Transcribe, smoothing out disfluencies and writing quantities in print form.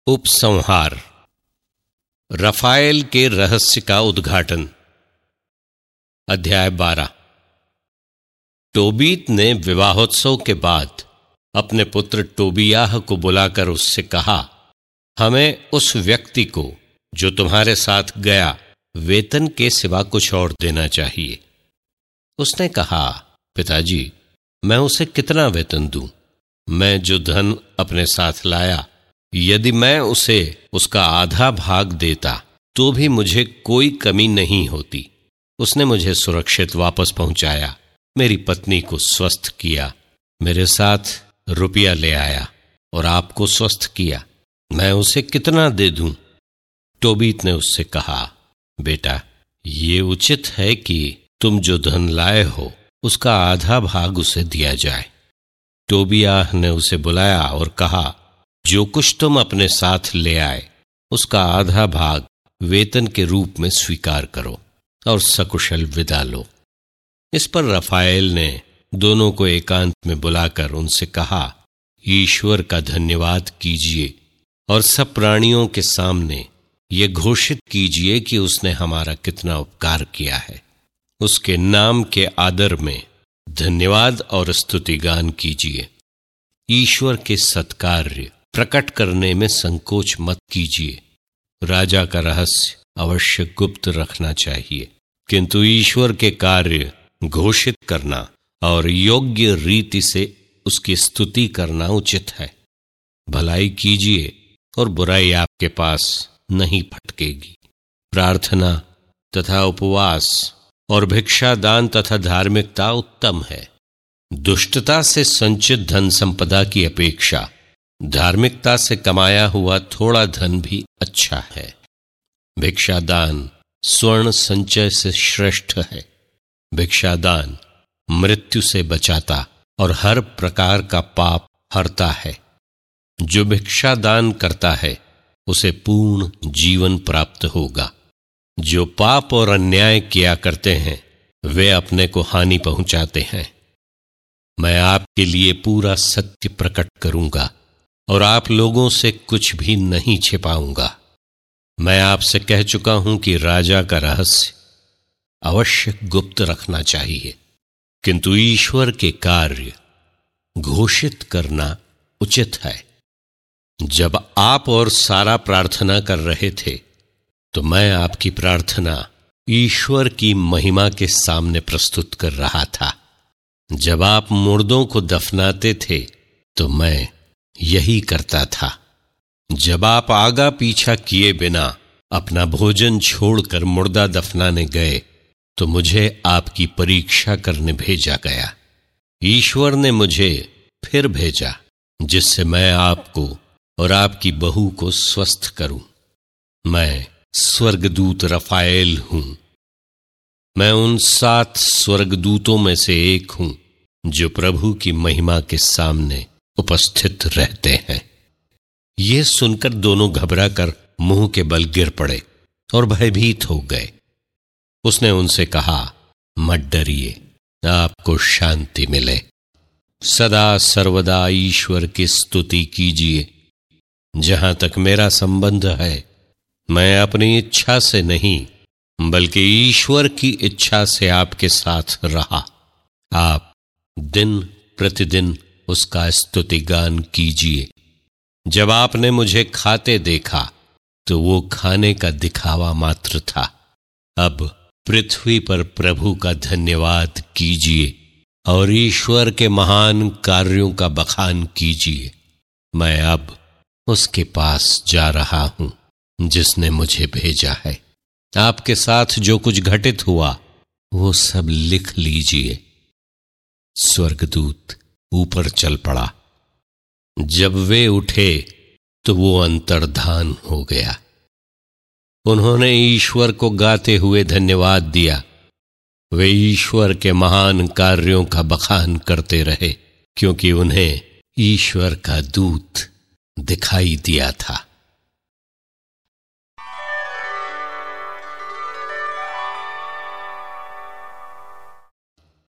उपसंहार। रफाएल के रहस्य का उद्घाटन। अध्याय 12। टोबीत ने विवाहोत्सव के बाद अपने पुत्र टोबियाह को बुलाकर उससे कहा, हमें उस व्यक्ति को जो तुम्हारे साथ गया वेतन के सिवा कुछ और देना चाहिए। उसने कहा, पिताजी, मैं उसे कितना वेतन दूं? मैं जो धन अपने साथ लाया, यदि मैं उसे उसका आधा भाग देता तो भी मुझे कोई कमी नहीं होती। उसने मुझे सुरक्षित वापस पहुंचाया, मेरी पत्नी को स्वस्थ किया, मेरे साथ रुपया ले आया और आपको स्वस्थ किया। मैं उसे कितना दे दूं? टोबीत ने उससे कहा, बेटा, ये उचित है कि तुम जो धन लाए हो उसका आधा भाग उसे दिया जाए। टोबियाह ने उसे बुलाया और कहा, जो कुछ तुम अपने साथ ले आए उसका आधा भाग वेतन के रूप में स्वीकार करो और सकुशल विदा लो। इस पर रफाएल ने दोनों को एकांत में बुलाकर उनसे कहा, ईश्वर का धन्यवाद कीजिए और सब प्राणियों के सामने ये घोषित कीजिए कि उसने हमारा कितना उपकार किया है। उसके नाम के आदर में धन्यवाद और स्तुति गान कीजिए। ईश्वर के सत्कार्य प्रकट करने में संकोच मत कीजिए। राजा का रहस्य अवश्य गुप्त रखना चाहिए, किंतु ईश्वर के कार्य घोषित करना और योग्य रीति से उसकी स्तुति करना उचित है। भलाई कीजिए और बुराई आपके पास नहीं फटकेगी। प्रार्थना तथा उपवास और भिक्षादान तथा धार्मिकता उत्तम है। दुष्टता से संचित धन संपदा की अपेक्षा धार्मिकता से कमाया हुआ थोड़ा धन भी अच्छा है। भिक्षादान स्वर्ण संचय से श्रेष्ठ है। भिक्षादान मृत्यु से बचाता और हर प्रकार का पाप हरता है। जो भिक्षादान करता है उसे पूर्ण जीवन प्राप्त होगा। जो पाप और अन्याय किया करते हैं वे अपने को हानि पहुंचाते हैं। मैं आपके लिए पूरा सत्य प्रकट करूंगा और आप लोगों से कुछ भी नहीं छिपाऊंगा। मैं आपसे कह चुका हूं कि राजा का रहस्य अवश्य गुप्त रखना चाहिए, किंतु ईश्वर के कार्य घोषित करना उचित है। जब आप और सारा प्रार्थना कर रहे थे तो मैं आपकी प्रार्थना ईश्वर की महिमा के सामने प्रस्तुत कर रहा था। जब आप मुर्दों को दफनाते थे तो मैं यही करता था। जब आप आगा पीछा किए बिना अपना भोजन छोड़कर मुर्दा दफनाने गए तो मुझे आपकी परीक्षा करने भेजा गया। ईश्वर ने मुझे फिर भेजा जिससे मैं आपको और आपकी बहू को स्वस्थ करूं। मैं स्वर्गदूत रफाएल हूं। मैं उन 7 स्वर्गदूतों में से एक हूं जो प्रभु की महिमा के सामने उपस्थित रहते हैं। ये सुनकर दोनों घबरा कर मुंह के बल गिर पड़े और भयभीत हो गए। उसने उनसे कहा, मत डरिए, आपको शांति मिले। सदा सर्वदा ईश्वर की स्तुति कीजिए। जहां तक मेरा संबंध है, मैं अपनी इच्छा से नहीं बल्कि ईश्वर की इच्छा से आपके साथ रहा। आप दिन प्रतिदिन उसका स्तुति गान कीजिए। जब आपने मुझे खाते देखा तो वो खाने का दिखावा मात्र था। अब पृथ्वी पर प्रभु का धन्यवाद कीजिए और ईश्वर के महान कार्यों का बखान कीजिए। मैं अब उसके पास जा रहा हूं जिसने मुझे भेजा है। आपके साथ जो कुछ घटित हुआ वो सब लिख लीजिए। स्वर्गदूत ऊपर चल पड़ा। जब वे उठे तो वो अंतर्धान हो गया। उन्होंने ईश्वर को गाते हुए धन्यवाद दिया। वे ईश्वर के महान कार्यों का बखान करते रहे, क्योंकि उन्हें ईश्वर का दूत दिखाई दिया था।